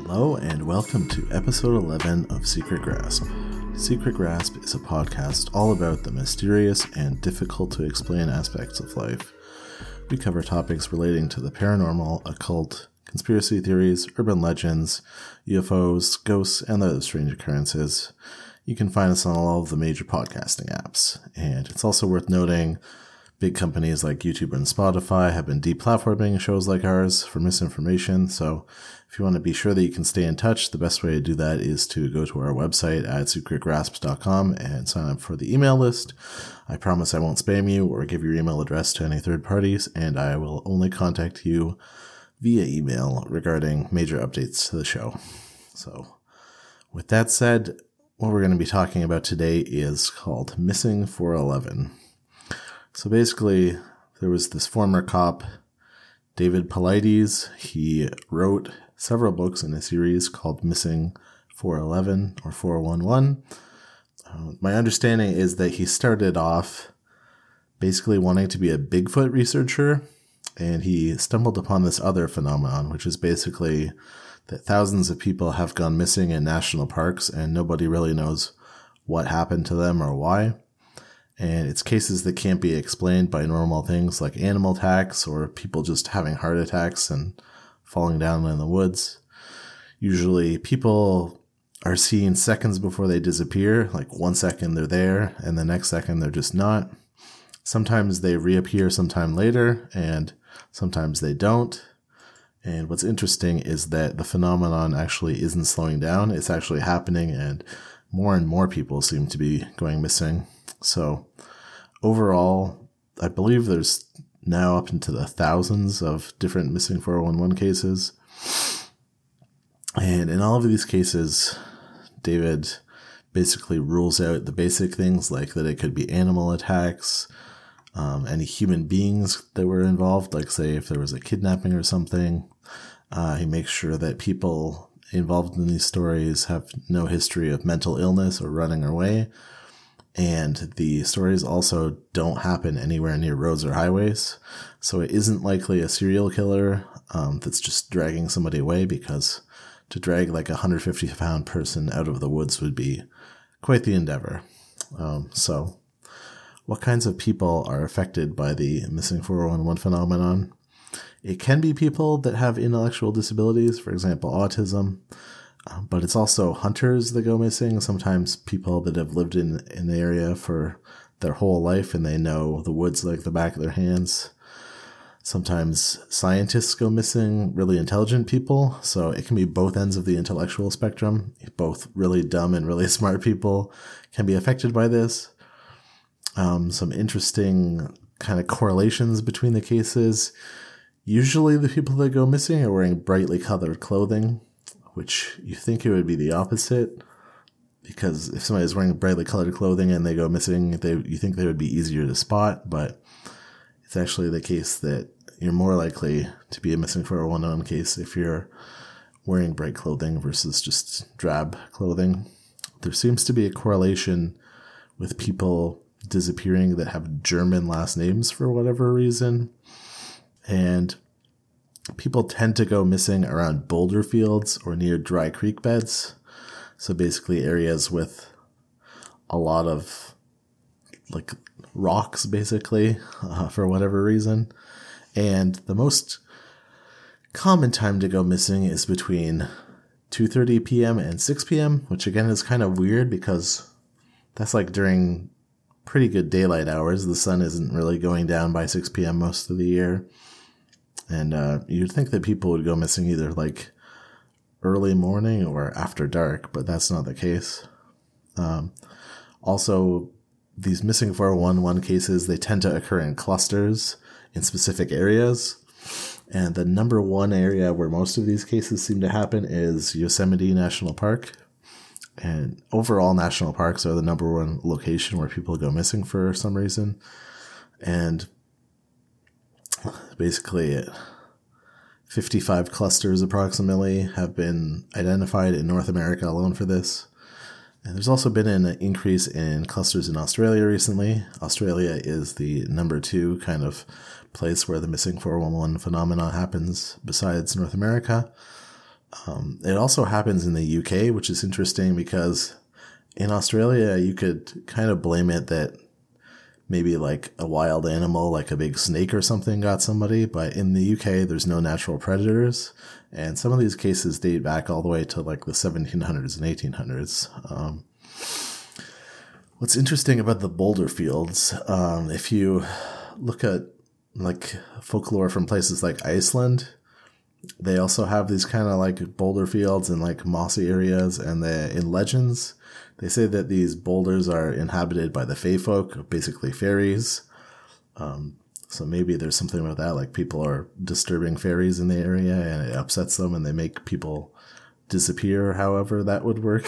Hello and welcome to episode 11 of Secret Grasp. Secret Grasp is a podcast all about the mysterious and difficult to explain aspects of life. We cover topics relating to the paranormal, occult, conspiracy theories, urban legends, UFOs, ghosts, and other strange occurrences. You can find us on all of the major podcasting apps. And it's also worth noting big companies like YouTube and Spotify have been deplatforming shows like ours for misinformation. So if you want to be sure that you can stay in touch, the best way to do that is to go to our website at secretgrasps.com and sign up for the email list. I promise I won't spam you or give your email address to any third parties, and I will only contact you via email regarding major updates to the show. So with that said, what we're going to be talking about today is called Missing 411. So basically, there was this former cop, David Paulides. He wrote several books in a series called Missing 411 or 411. My understanding is that he started off basically wanting to be a Bigfoot researcher, and he stumbled upon this other phenomenon, which is basically that thousands of people have gone missing in national parks and nobody really knows what happened to them or why. And it's cases that can't be explained by normal things like animal attacks or people just having heart attacks and falling down in the woods. Usually people are seen seconds before they disappear, like 1 second they're there and the next second they're just not. Sometimes they reappear sometime later and sometimes they don't. And what's interesting is that the phenomenon actually isn't slowing down. It's actually happening, and more people seem to be going missing. So overall, I believe there's now up into the thousands of different missing 411 cases. And in all of these cases, David basically rules out the basic things like that it could be animal attacks, any human beings that were involved, like say if there was a kidnapping or something. He makes sure that people involved in these stories have no history of mental illness or running away. And the stories also don't happen anywhere near roads or highways. So it isn't likely a serial killer that's just dragging somebody away, because to drag like a 150-pound person out of the woods would be quite the endeavor. So what kinds of people are affected by the missing 411 phenomenon? It can be people that have intellectual disabilities, for example, autism. But it's also hunters that go missing, sometimes people that have lived in the area for their whole life and they know the woods like the back of their hands. Sometimes scientists go missing, really intelligent people. So it can be both ends of the intellectual spectrum. Both really dumb and really smart people can be affected by this. Some interesting kind of correlations between the cases. Usually the people that go missing are wearing brightly colored clothing, which you think it would be the opposite, because if somebody's wearing brightly colored clothing and they go missing, you think they would be easier to spot, but it's actually the case that you're more likely to be a missing 411 case if you're wearing bright clothing versus just drab clothing. There seems to be a correlation with people disappearing that have German last names for whatever reason, and people tend to go missing around boulder fields or near dry creek beds. So basically areas with a lot of like rocks, basically, for whatever reason. And the most common time to go missing is between 2:30 p.m. and 6 p.m., which again is kind of weird because that's like during pretty good daylight hours. The sun isn't really going down by 6 p.m. most of the year. And you'd think that people would go missing either like early morning or after dark, but that's not the case. Also, these missing 411 cases, they tend to occur in clusters in specific areas. And the number one area where most of these cases seem to happen is Yosemite National Park. And overall, national parks are the number one location where people go missing for some reason. And basically, 55 clusters approximately have been identified in North America alone for this. And there's also been an increase in clusters in Australia recently. Australia is the number 2 kind of place where the missing 411 phenomenon happens besides North America. It also happens in the UK, which is interesting because in Australia, you could kind of blame it that maybe like a wild animal, like a big snake or something, got somebody. But in the UK, there's no natural predators. And some of these cases date back all the way to like the 1700s and 1800s. What's interesting about the boulder fields, if you look at like folklore from places like Iceland, they also have these kind of like boulder fields and like mossy areas. And in legends, they say that these boulders are inhabited by the Fae folk, basically fairies. So maybe there's something about that, like people are disturbing fairies in the area and it upsets them and they make people disappear, however that would work.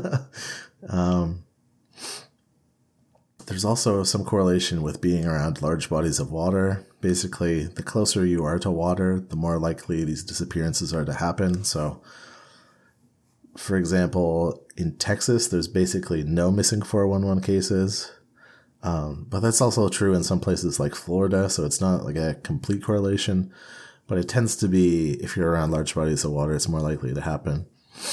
There's also some correlation with being around large bodies of water. Basically, the closer you are to water, the more likely these disappearances are to happen. So, for example, in Texas, there's basically no missing 411 cases. But that's also true in some places like Florida, so it's not like a complete correlation. But it tends to be, if you're around large bodies of water, it's more likely to happen.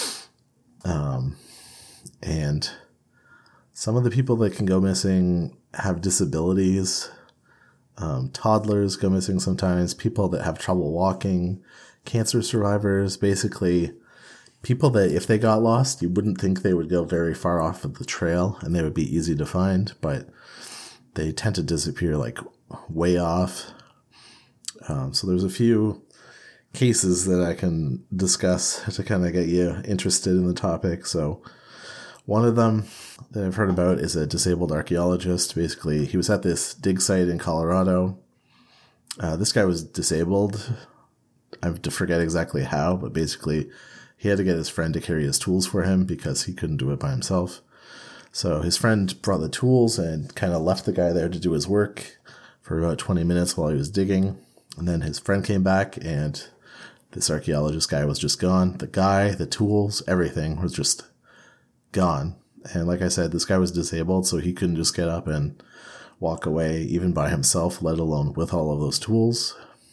And some of the people that can go missing have disabilities. Toddlers go missing sometimes. People that have trouble walking. Cancer survivors. Basically, people that if they got lost, you wouldn't think they would go very far off of the trail and they would be easy to find. But they tend to disappear like way off. So there's a few cases that I can discuss to kind of get you interested in the topic. So one of them that I've heard about is a disabled archaeologist. Basically, he was at this dig site in Colorado. This guy was disabled. I have to forget exactly how, but basically he had to get his friend to carry his tools for him because he couldn't do it by himself. So his friend brought the tools and kind of left the guy there to do his work for about 20 minutes while he was digging. And then his friend came back and this archaeologist guy was just gone. The guy, the tools, everything was just gone. And like I said, this guy was disabled, so he couldn't just get up and walk away even by himself, let alone with all of those tools.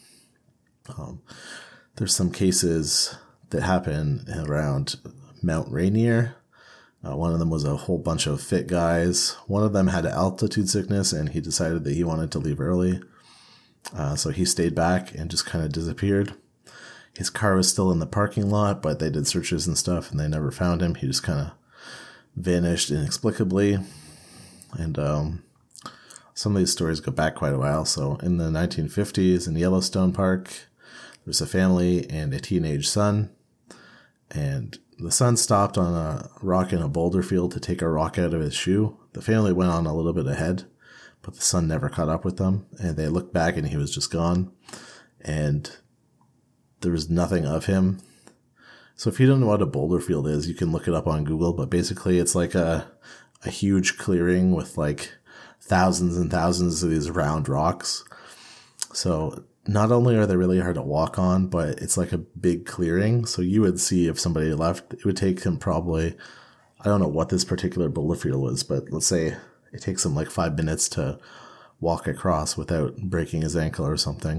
There's some cases that happen around Mount Rainier. One of them was a whole bunch of fit guys. One of them had altitude sickness and he decided that he wanted to leave early. So he stayed back and just kind of disappeared. His car was still in the parking lot, but they did searches and stuff and they never found him. He just kind of vanished inexplicably. And some of these stories go back quite a while. So in the 1950s in Yellowstone Park, there's a family and a teenage son. And the son stopped on a rock in a boulder field to take a rock out of his shoe. The family went on a little bit ahead, but the son never caught up with them. And they looked back and he was just gone. And there was nothing of him. So if you don't know what a boulder field is, you can look it up on Google. But basically it's like a huge clearing with like thousands and thousands of these round rocks. So not only are they really hard to walk on, but it's like a big clearing. So you would see if somebody left, it would take him probably, I don't know what this particular boulder field was, but let's say it takes him like 5 minutes to walk across without breaking his ankle or something.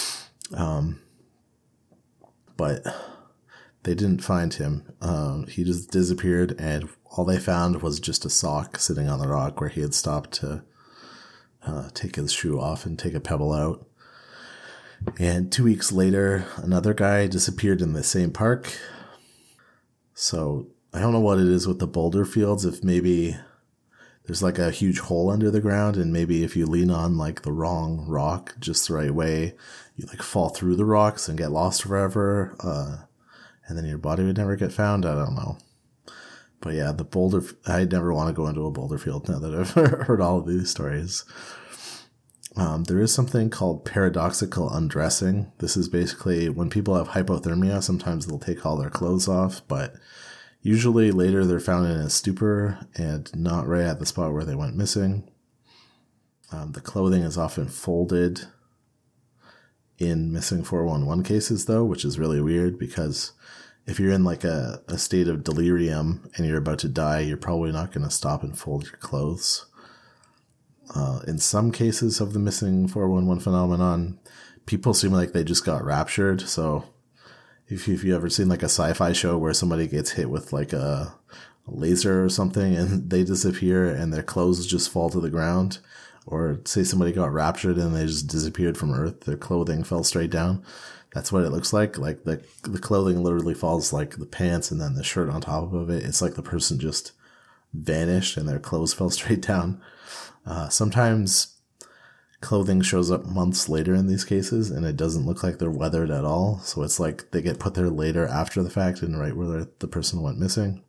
But they didn't find him. He just disappeared and all they found was just a sock sitting on the rock where he had stopped to take his shoe off and take a pebble out. And 2 weeks later, another guy disappeared in the same park. So I don't know what it is with the boulder fields. If maybe there's like a huge hole under the ground and maybe if you lean on like the wrong rock just the right way, you like fall through the rocks and get lost forever. And then your body would never get found. I don't know. But yeah, the boulder, I never want to go into a boulder field now that I've heard all of these stories. There is something called paradoxical undressing. This is basically when people have hypothermia, sometimes they'll take all their clothes off, but usually later they're found in a stupor and not right at the spot where they went missing. The clothing is often folded in missing 411 cases though, which is really weird because if you're in like a state of delirium and you're about to die, you're probably not going to stop and fold your clothes. In some cases of the missing 411 phenomenon, people seem like they just got raptured. So if you ever seen like a sci-fi show where somebody gets hit with like a laser or something and they disappear and their clothes just fall to the ground, or say somebody got raptured and they just disappeared from Earth, their clothing fell straight down. That's what it looks like. Like the clothing literally falls, like the pants and then the shirt on top of it. It's like the person just vanished and their clothes fell straight down. Sometimes clothing shows up months later in these cases and it doesn't look like they're weathered at all. So it's like they get put there later after the fact and right where the person went missing.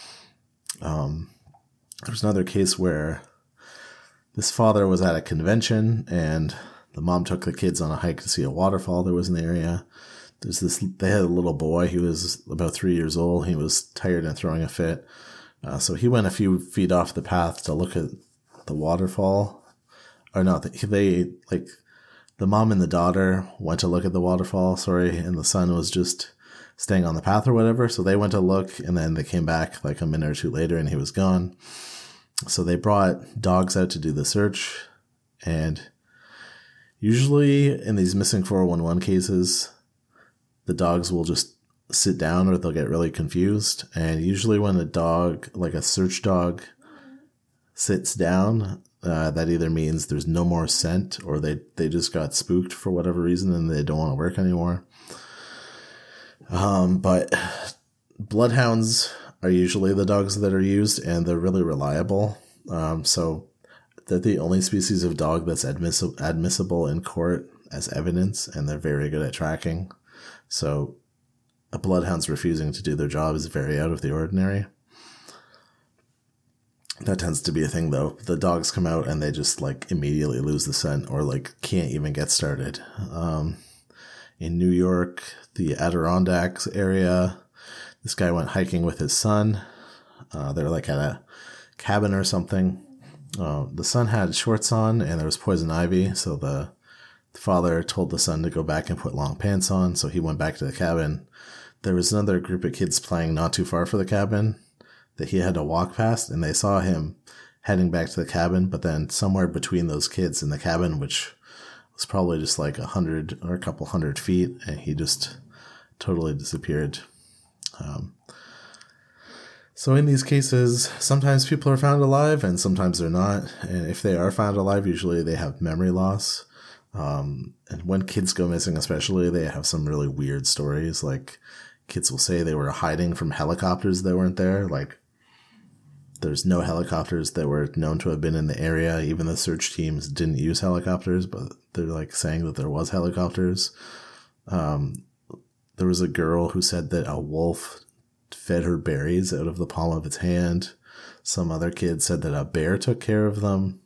There's another case where this father was at a convention and the mom took the kids on a hike to see a waterfall that was in the area. They had a little boy. He was about 3 years old. He was tired and throwing a fit. So he went a few feet off the path to look at the waterfall. Or no, the mom and the daughter went to look at the waterfall, and the son was just staying on the path or whatever. So they went to look and then they came back like a minute or two later and he was gone. So they brought dogs out to do the search, and usually in these missing 411 cases, the dogs will just sit down or they'll get really confused. And usually when a dog, like a search dog, sits down, that either means there's no more scent or they just got spooked for whatever reason and they don't want to work anymore. But bloodhounds are usually the dogs that are used and they're really reliable. So they're the only species of dog that's admissible in court as evidence, and they're very good at tracking. So a bloodhound's refusing to do their job is very out of the ordinary. That tends to be a thing, though. The dogs come out and they just like immediately lose the scent or like can't even get started. In New York, the Adirondacks area, this guy went hiking with his son. They're like at a cabin or something. The son had shorts on and there was poison ivy. So the father told the son to go back and put long pants on. So he went back to the cabin. There was another group of kids playing not too far from the cabin that he had to walk past, and they saw him heading back to the cabin. But then somewhere between those kids and the cabin, which was probably just like 100 or a couple 100 feet, and he just totally disappeared. So in these cases, sometimes people are found alive and sometimes they're not. And if they are found alive, usually they have memory loss. And when kids go missing, especially, they have some really weird stories. Like kids will say they were hiding from helicopters that weren't there. Like there's no helicopters that were known to have been in the area. Even the search teams didn't use helicopters, but they're like saying that there was helicopters. There was a girl who said that a wolf fed her berries out of the palm of its hand. Some other kid said that a bear took care of them.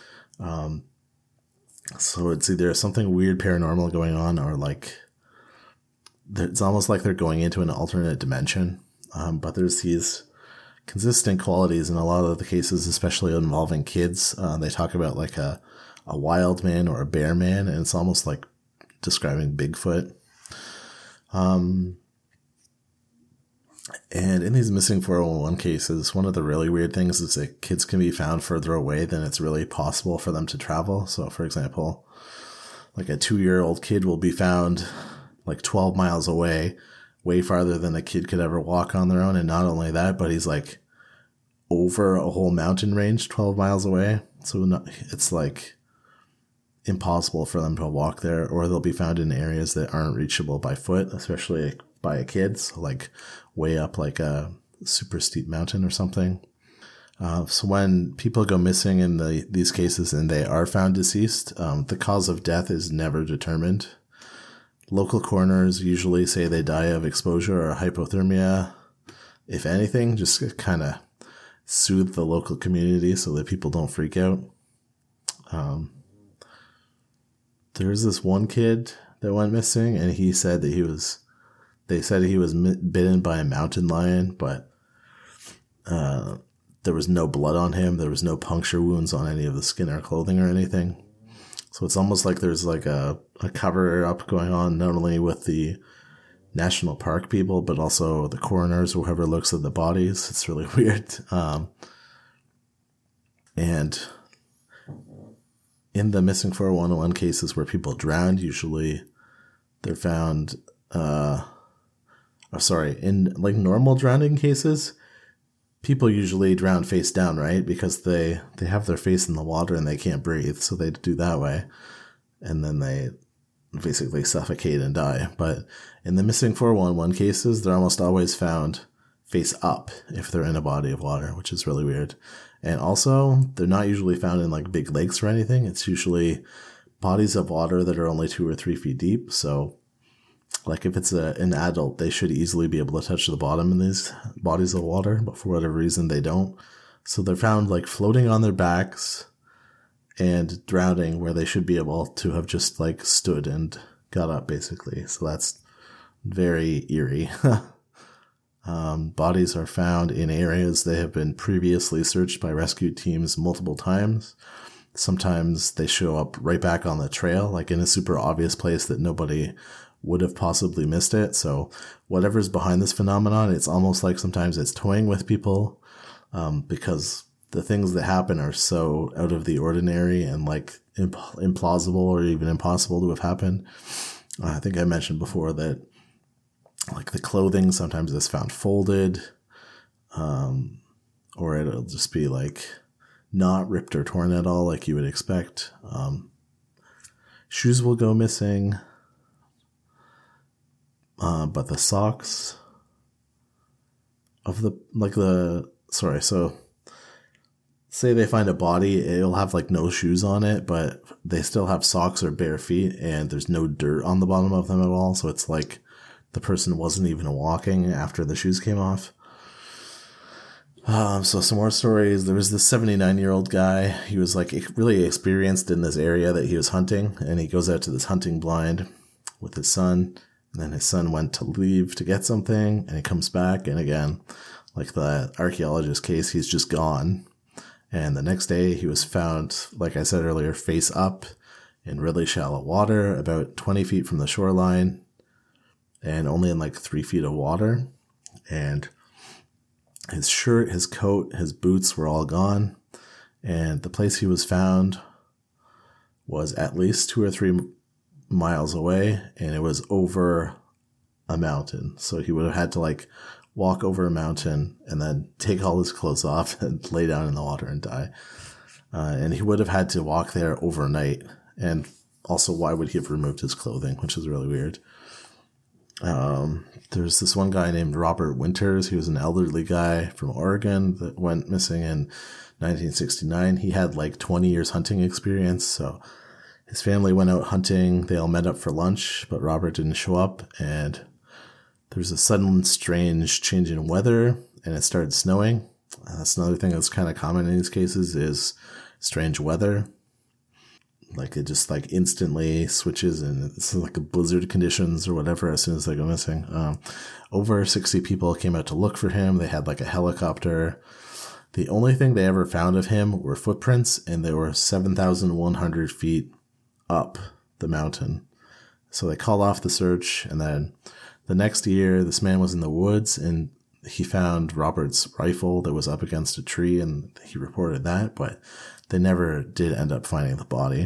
So it's either something weird paranormal going on or like it's almost like they're going into an alternate dimension. But there's these consistent qualities in a lot of the cases, especially involving kids. They talk about like a wild man or a bear man, and it's almost like describing Bigfoot. And in these missing 411 cases, one of the really weird things is that kids can be found further away than it's really possible for them to travel. So, for example, like a 2-year-old kid will be found like 12 miles away, way farther than a kid could ever walk on their own. And not only that, but he's like over a whole mountain range 12 miles away. So it's like impossible for them to walk there, or they'll be found in areas that aren't reachable by foot, especially by a kid. So like way up like a super steep mountain or something. So when people go missing in these cases and they are found deceased, the cause of death is never determined. Local coroners usually say they die of exposure or hypothermia. If anything, just kind of soothe the local community so that people don't freak out. There's this one kid that went missing, and he said that they said he was bitten by a mountain lion, but there was no blood on him. There was no puncture wounds on any of the skin or clothing or anything. So it's almost like there's like a cover up going on, not only with the national park people, but also the coroners, whoever looks at the bodies. It's really weird. And in the missing 411 cases where people drowned, usually they're found in like normal drowning cases, people usually drown face down, right? Because they have their face in the water and they can't breathe, so they do that way. And then they basically suffocate and die. But in the missing 411 cases, they're almost always found face up if they're in a body of water, which is really weird. And also, they're not usually found in like big lakes or anything. It's usually bodies of water that are only 2 or 3 feet deep. So like if it's an adult, they should easily be able to touch the bottom in these bodies of water, but for whatever reason they don't. So they're found like floating on their backs and drowning where they should be able to have just like stood and got up basically. So that's very eerie. Bodies are found in areas that have been previously searched by rescue teams multiple times. Sometimes they show up right back on the trail, like in a super obvious place that nobody would have possibly missed it. So whatever's behind this phenomenon, it's almost like sometimes it's toying with people, because the things that happen are so out of the ordinary and like implausible or even impossible to have happened. I think I mentioned before that like the clothing sometimes is found folded, or it'll just be like not ripped or torn at all like you would expect. Shoes will go missing. But the socks of so say they find a body, it'll have like no shoes on it, but they still have socks or bare feet and there's no dirt on the bottom of them at all. So it's like the person wasn't even walking after the shoes came off. So some more stories. There was this 79-year-old guy. He was like really experienced in this area that he was hunting, and he goes out to this hunting blind with his son. And then his son went to leave to get something, and he comes back, and again, like the archaeologist case, he's just gone. And the next day, he was found, like I said earlier, face up in really shallow water, about 20 feet from the shoreline, and only in like 3 feet of water. And his shirt, his coat, his boots were all gone. And the place he was found was at least 2 or 3 miles away, and it was over a mountain. So he would have had to like walk over a mountain and then take all his clothes off and lay down in the water and die. And he would have had to walk there overnight. And also, why would he have removed his clothing, which is really weird. There's this one guy named Robert Winters. He was an elderly guy from Oregon that went missing in 1969. He had like 20 years hunting experience, so his family went out hunting. They all met up for lunch, but Robert didn't show up, and there was a sudden strange change in weather, and it started snowing. That's another thing that's kind of common in these cases is strange weather. Like it just like instantly switches, and it's like a blizzard conditions or whatever as soon as they go missing. Over 60 people came out to look for him. They had like a helicopter. The only thing they ever found of him were footprints, and they were 7,100 feet up the mountain. So they called off the search, and then the next year this man was in the woods and he found Robert's rifle that was up against a tree, and he reported that, but they never did end up finding the body.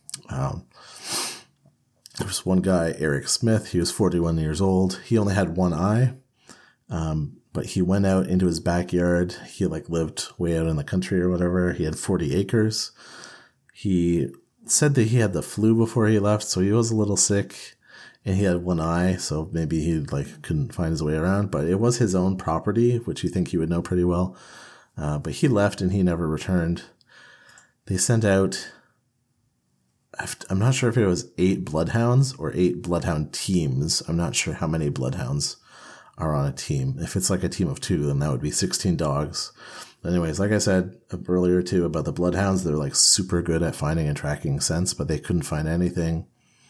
There was one guy, Eric Smith. He was 41 years old. He only had one eye, but he went out into his backyard. He like lived way out in the country or whatever. He had 40 acres. He said that he had the flu before he left, so he was a little sick, and he had one eye, so maybe he like couldn't find his way around, but it was his own property, which you think he would know pretty well. But he left and he never returned. They sent out, I'm not sure if it was 8 bloodhounds or 8 bloodhound teams. I'm not sure how many bloodhounds are on a team. If it's like a team of 2, then that would be 16 dogs. Anyways, like I said earlier too about the bloodhounds, they're like super good at finding and tracking scents, but they couldn't find anything.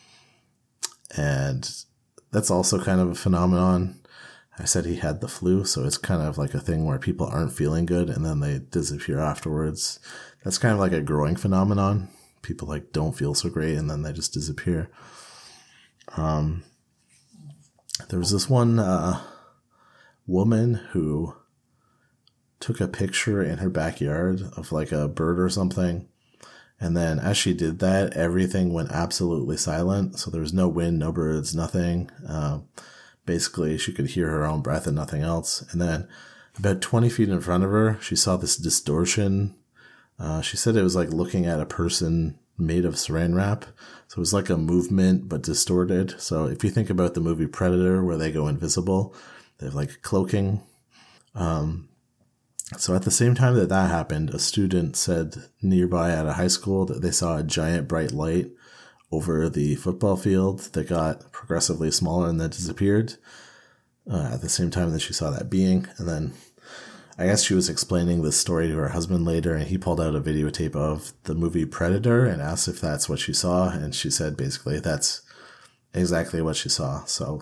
And that's also kind of a phenomenon. I said he had the flu, so it's kind of like a thing where people aren't feeling good and then they disappear afterwards. That's kind of like a growing phenomenon. People like don't feel so great and then they just disappear. There was this one woman who took a picture in her backyard of like a bird or something. And then as she did that, everything went absolutely silent. So there was no wind, no birds, nothing. Basically, she could hear her own breath and nothing else. And then about 20 feet in front of her, she saw this distortion. She said it was like looking at a person made of saran wrap. So it was like a movement, but distorted. So if you think about the movie Predator, where they go invisible, they have like cloaking. So at the same time that happened, a student said nearby at a high school that they saw a giant bright light over the football field that got progressively smaller and then disappeared at the same time that she saw that being. And then I guess she was explaining this story to her husband later, and he pulled out a videotape of the movie Predator and asked if that's what she saw. And she said basically that's exactly what she saw. So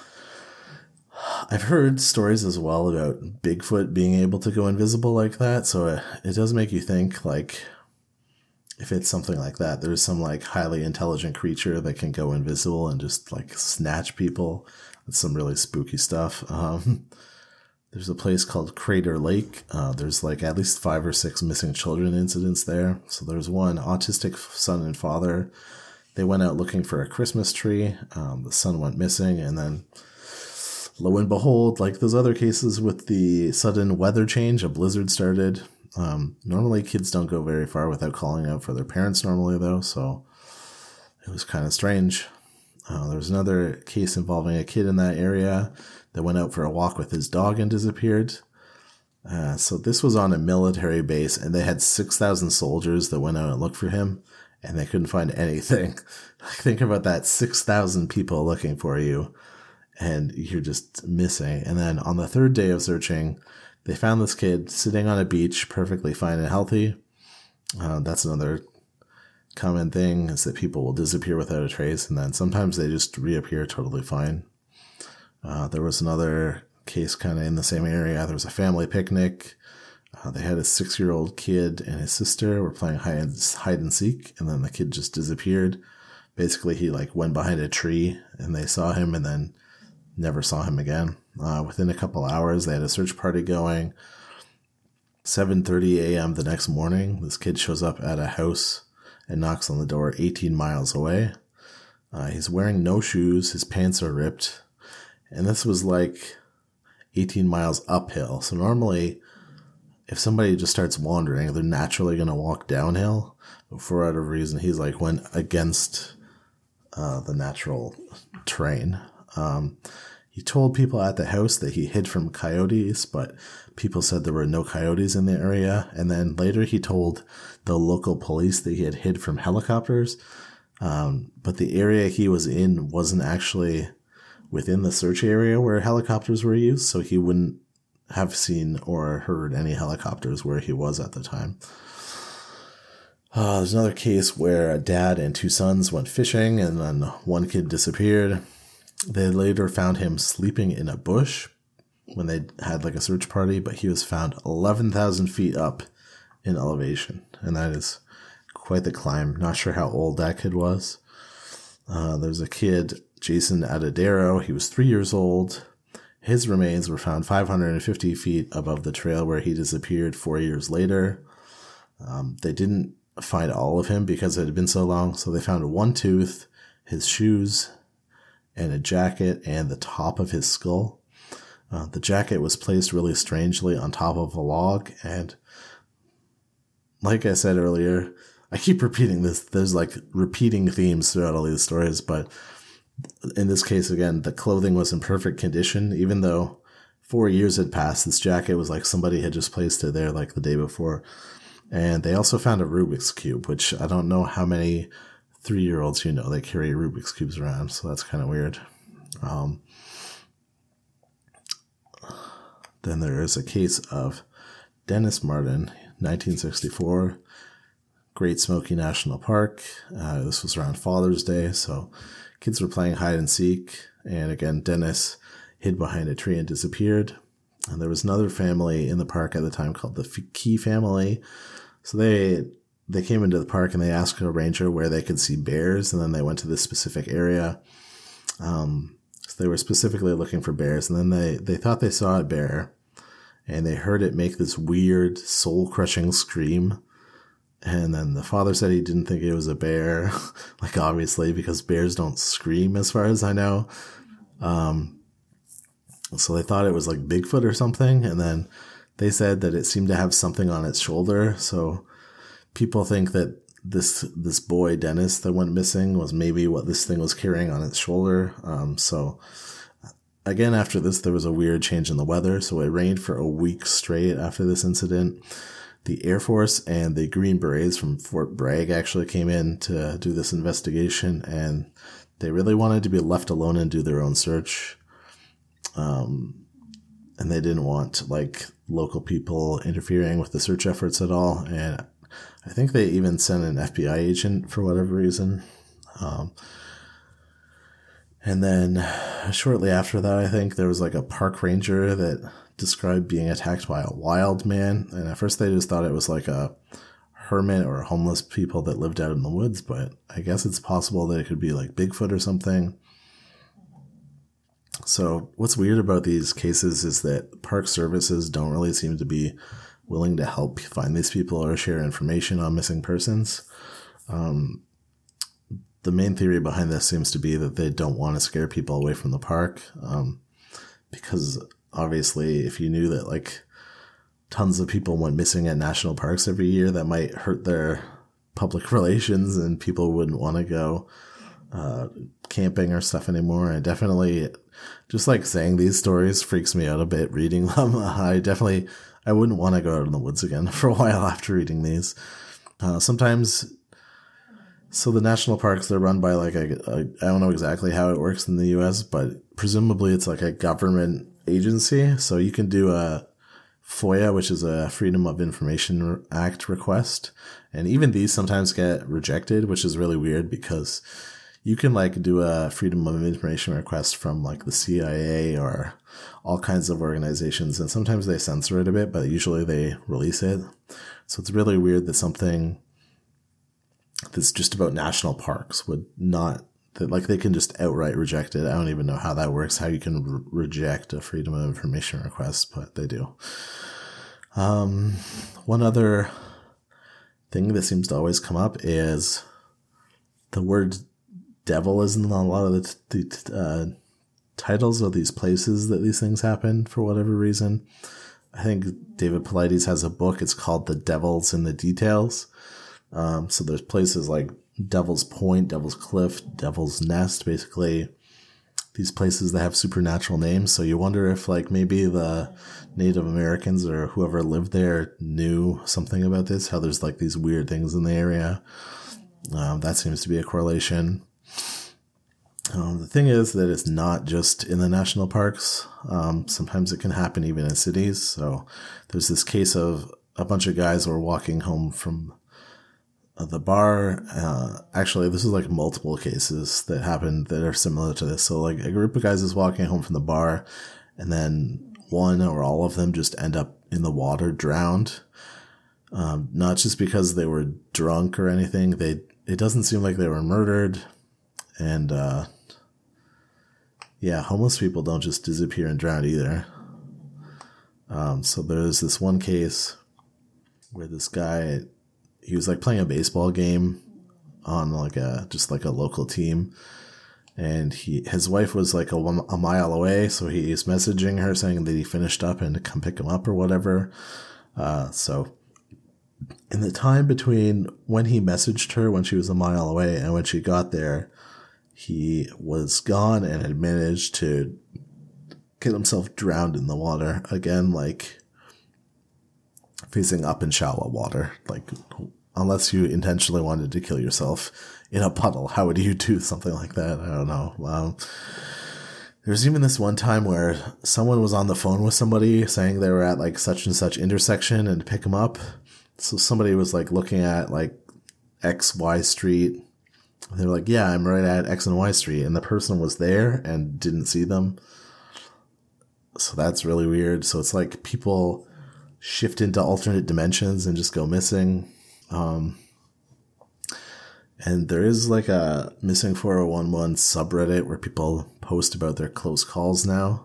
I've heard stories as well about Bigfoot being able to go invisible like that. So it does make you think, like, if it's something like that, there's some like highly intelligent creature that can go invisible and just like snatch people. That's some really spooky stuff. There's a place called Crater Lake. There's like at least 5 or 6 missing children incidents there. So there's one autistic son and father. They went out looking for a Christmas tree. The son went missing, and then lo and behold, like those other cases with the sudden weather change, a blizzard started. Normally kids don't go very far without calling out for their parents normally though, so it was kind of strange. There was another case involving a kid in that area that went out for a walk with his dog and disappeared. So this was on a military base, and they had 6,000 soldiers that went out and looked for him, and they couldn't find anything. Think about that, 6,000 people looking for you, and you're just missing. And then on the 3rd day of searching, they found this kid sitting on a beach, perfectly fine and healthy. That's another common thing, is that people will disappear without a trace, and then sometimes they just reappear totally fine. There was another case kind of in the same area. There was a family picnic. They had a 6-year-old kid and his sister were playing hide and seek, and then the kid just disappeared. Basically, he like went behind a tree, and they saw him and then never saw him again. Within a couple hours, they had a search party going. 7:30 a.m. the next morning, this kid shows up at a house and knocks on the door 18 miles away. He's wearing no shoes. His pants are ripped. And this was like 18 miles uphill. So normally, if somebody just starts wandering, they're naturally going to walk downhill. But for whatever reason, he's like went against the natural terrain. He told people at the house that he hid from coyotes, but people said there were no coyotes in the area. And then later he told the local police that he had hid from helicopters. But the area he was in wasn't actually within the search area where helicopters were used, so he wouldn't have seen or heard any helicopters where he was at the time. There's another case where a dad and 2 sons went fishing, and then one kid disappeared. They later found him sleeping in a bush when they had like a search party, but he was found 11,000 feet up in elevation, and that is quite the climb. Not sure how old that kid was. There's a kid, Jason Adadero. He was 3 years old. His remains were found 550 feet above the trail where he disappeared 4 years later. They didn't find all of him because it had been so long, so they found one tooth, his shoes, and a jacket, and the top of his skull. The jacket was placed really strangely on top of a log, and like I said earlier, I keep repeating this, there's like repeating themes throughout all these stories, but in this case, again, the clothing was in perfect condition. Even though 4 years had passed, this jacket was like somebody had just placed it there like the day before. And they also found a Rubik's Cube, which I don't know how many 3-year-olds they carry Rubik's Cubes around, so that's kind of weird. Then there is a case of Dennis Martin, 1964, Great Smoky National Park. This was around Father's Day, so kids were playing hide and seek, and again, Dennis hid behind a tree and disappeared. And there was another family in the park at the time called the Key family. So they came into the park and they asked a ranger where they could see bears, and then they went to this specific area. So they were specifically looking for bears, and then they thought they saw a bear, and they heard it make this weird soul-crushing scream. And then the father said he didn't think it was a bear, like obviously, because bears don't scream as far as I know. So they thought it was like Bigfoot or something. And then they said that it seemed to have something on its shoulder. So people think that this boy, Dennis, that went missing was maybe what this thing was carrying on its shoulder. So again, after this, there was a weird change in the weather. So it rained for a week straight after this incident. The Air Force and the Green Berets from Fort Bragg actually came in to do this investigation, and they really wanted to be left alone and do their own search. And they didn't want like local people interfering with the search efforts at all. And I think they even sent an FBI agent for whatever reason. And then shortly after that, I think there was like a park ranger that described being attacked by a wild man. And at first they just thought it was like a hermit or homeless people that lived out in the woods. But I guess it's possible that it could be like Bigfoot or something. So what's weird about these cases is that park services don't really seem to be willing to help find these people or share information on missing persons. The main theory behind this seems to be that they don't want to scare people away from the park. Because obviously if you knew that like tons of people went missing at national parks every year, that might hurt their public relations and people wouldn't want to go camping or stuff anymore. And definitely just like saying these stories freaks me out a bit reading them. I wouldn't want to go out in the woods again for a while after reading these. Sometimes, so the national parks, they're run by like I don't know exactly how it works in the US, but presumably it's like a government agency. So you can do a FOIA, which is a Freedom of Information Act request. And even these sometimes get rejected, which is really weird because you can like do a Freedom of Information request from like the CIA or all kinds of organizations. And sometimes they censor it a bit, but usually they release it. So it's really weird that something that's just about national parks would not, that like they can just outright reject it. I don't even know how that works, how you can reject a Freedom of Information request, but they do. One other thing that seems to always come up is the word devil is in a lot of the titles of these places that these things happen for whatever reason. I think David Paulides has a book. It's called The Devil's in the Details. So there's places like Devil's Point, Devil's Cliff, Devil's Nest, basically these places that have supernatural names. So you wonder if like maybe the Native Americans or whoever lived there knew something about this, how there's like these weird things in the area. That seems to be a correlation. The thing is that it's not just in the national parks. Sometimes it can happen even in cities. So there's this case of a bunch of guys were walking home from the bar. Actually, this is like multiple cases that happened that are similar to this. So like a group of guys is walking home from the bar and then one or all of them just end up in the water drowned. Not just because they were drunk or anything. It doesn't seem like they were murdered. And, yeah, homeless people don't just disappear and drown either. So there's this one case where this guy, he was like playing a baseball game on like just like a local team. And his wife was like a mile away. So he's messaging her saying that he finished up and to come pick him up or whatever. So in the time between when he messaged her when she was a mile away and when she got there, he was gone and had managed to get himself drowned in the water. Again, like facing up in shallow water. Like, unless you intentionally wanted to kill yourself in a puddle, how would you do something like that? I don't know. There's even this one time where someone was on the phone with somebody saying they were at like such and such intersection and to pick them up. So somebody was like looking at like XY Street. They were like, yeah, I'm right at X and Y Street. And the person was there and didn't see them. So that's really weird. So it's like people shift into alternate dimensions and just go missing. And there is like a Missing 4011 subreddit where people post about their close calls now.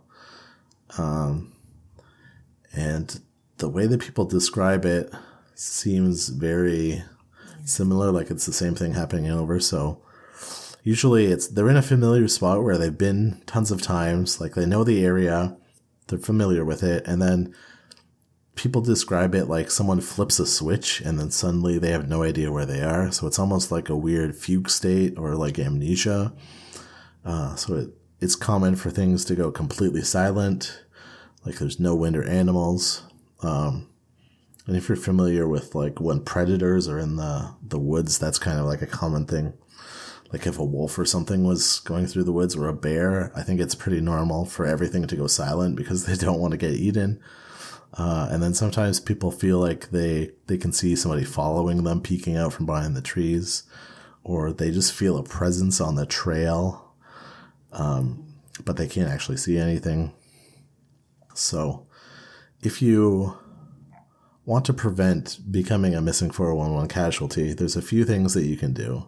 And the way that people describe it seems very similar, like it's the same thing happening over. So usually they're in a familiar spot where they've been tons of times, like they know the area, they're familiar with it. And then people describe it like someone flips a switch and then suddenly they have no idea where they are. So it's almost like a weird fugue state or like amnesia. So it's common for things to go completely silent, like there's no wind or animals. And if you're familiar with like when predators are in the woods, that's kind of like a common thing. Like if a wolf or something was going through the woods or a bear, I think it's pretty normal for everything to go silent because they don't want to get eaten. And then sometimes people feel like they can see somebody following them, peeking out from behind the trees, or they just feel a presence on the trail, but they can't actually see anything. So if you want to prevent becoming a missing 411 casualty, there's a few things that you can do.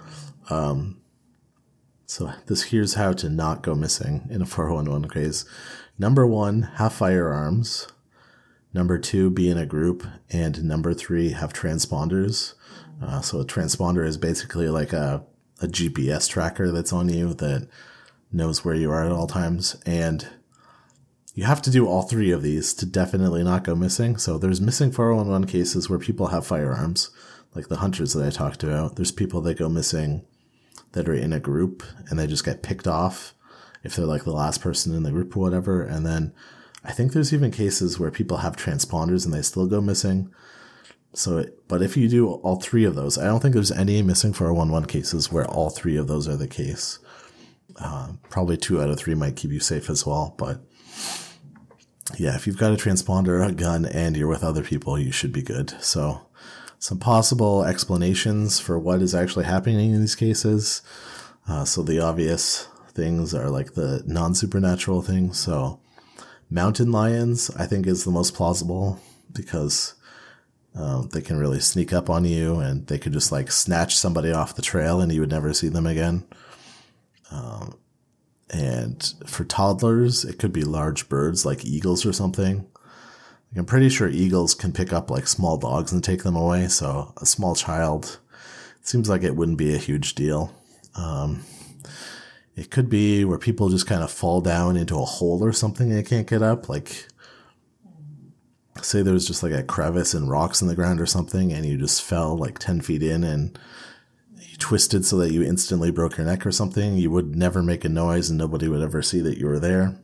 So here's how to not go missing in a 411 case. Number 1, have firearms. Number 2, be in a group. And number 3, have transponders. So a transponder is basically like a GPS tracker that's on you that knows where you are at all times. And you have to do all 3 of these to definitely not go missing. So there's missing 411 cases where people have firearms, like the hunters that I talked about. There's people that go missing that are in a group and they just get picked off if they're like the last person in the group or whatever. And then I think there's even cases where people have transponders and they still go missing. But if you do all 3 of those, I don't think there's any missing 411 cases where all 3 of those are the case. Probably 2 out of 3 might keep you safe as well. But yeah, if you've got a transponder, a gun, and you're with other people, you should be good. So some possible explanations for what is actually happening in these cases. So the obvious things are like the non-supernatural things. So mountain lions, I think, is the most plausible because they can really sneak up on you and they could just like snatch somebody off the trail and you would never see them again. And for toddlers, it could be large birds like eagles or something. I'm pretty sure eagles can pick up like small dogs and take them away. So a small child, it seems like it wouldn't be a huge deal. It could be where people just kind of fall down into a hole or something and they can't get up. Like say there's just like a crevice and rocks in the ground or something and you just fell like 10 feet in and you twisted so that you instantly broke your neck or something. You would never make a noise and nobody would ever see that you were there.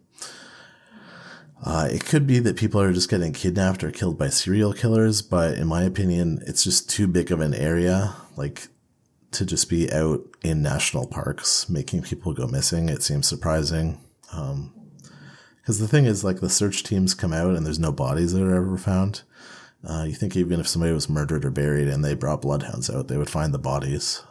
It could be that people are just getting kidnapped or killed by serial killers, but in my opinion, it's just too big of an area, like, to just be out in national parks making people go missing. It seems surprising. Because the thing is, like, the search teams come out and there's no bodies that are ever found. You think even if somebody was murdered or buried and they brought bloodhounds out, they would find the bodies.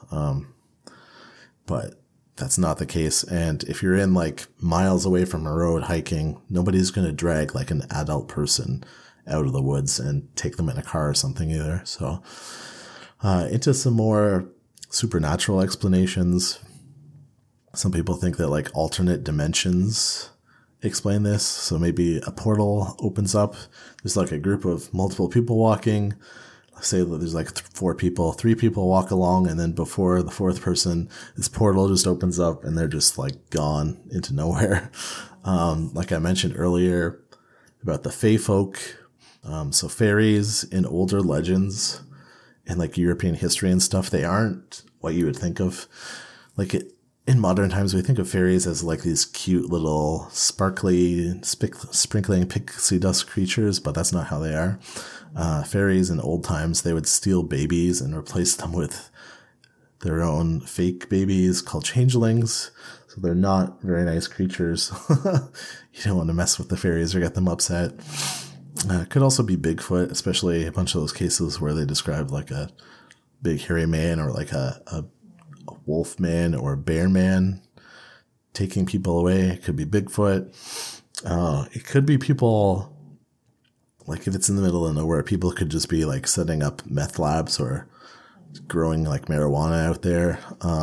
But that's not the case. And if you're in like miles away from a road hiking, nobody's going to drag like an adult person out of the woods and take them in a car or something either. So, into some more supernatural explanations. Some people think that like alternate dimensions explain this. So maybe a portal opens up. There's like a group of multiple people walking. Say that there's like 4 people, 3 people walk along, and then before the 4th person, this portal just opens up and they're just like gone into nowhere. Like I mentioned earlier about the Fae folk. So fairies in older legends and like European history and stuff, they aren't what you would think of. Like in modern times, we think of fairies as like these cute little sparkly, sprinkling pixie dust creatures, but that's not how they are. Fairies in old times, they would steal babies and replace them with their own fake babies called changelings. So they're not very nice creatures. You don't want to mess with the fairies or get them upset. It could also be Bigfoot, especially a bunch of those cases where they describe like a big hairy man or like a wolf man or a bear man taking people away. It could be Bigfoot. It could be people, like if it's in the middle of nowhere, people could just be like setting up meth labs or growing like marijuana out there.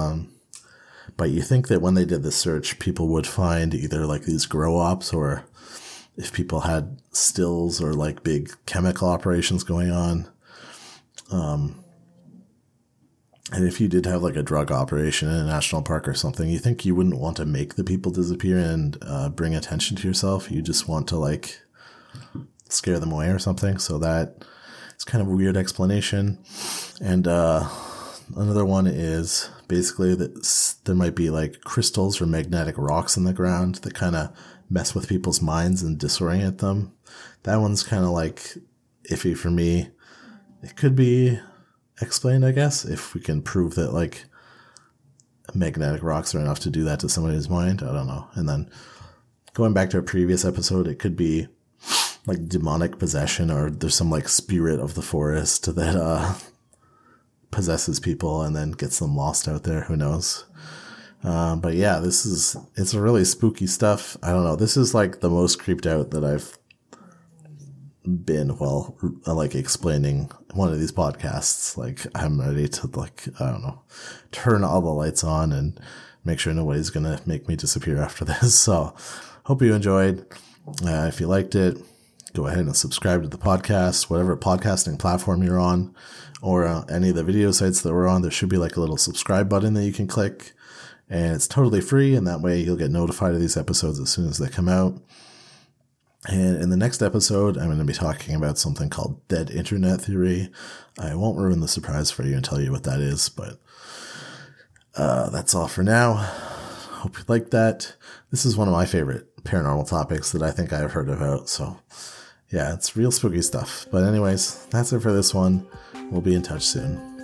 But you think that when they did the search, people would find either like these grow ops, or if people had stills or like big chemical operations going on. And if you did have like a drug operation in a national park or something, you think you wouldn't want to make the people disappear and bring attention to yourself. You just want to like scare them away or something. So that it's kind of a weird explanation. And another one is basically that there might be like crystals or magnetic rocks in the ground that kind of mess with people's minds and disorient them. That one's kind of like iffy for me. It could be explained, I guess, if we can prove that like magnetic rocks are enough to do that to somebody's mind. I don't know. And then going back to a previous episode, it could be like demonic possession, or there's some like spirit of the forest that possesses people and then gets them lost out there. Who knows? But yeah, it's a really spooky stuff. I don't know. This is like the most creeped out that I've been while like explaining one of these podcasts. Like I'm ready to like, I don't know, turn all the lights on and make sure nobody's going to make me disappear after this. So hope you enjoyed. If you liked it, go ahead and subscribe to the podcast, whatever podcasting platform you're on, or any of the video sites that we're on. There should be like a little subscribe button that you can click, and it's totally free. And that way you'll get notified of these episodes as soon as they come out. And in the next episode, I'm going to be talking about something called dead internet theory. I won't ruin the surprise for you and tell you what that is, but that's all for now. Hope you liked that. This is one of my favorite paranormal topics that I think I've heard about. So yeah, it's real spooky stuff. But anyways, that's it for this one. We'll be in touch soon.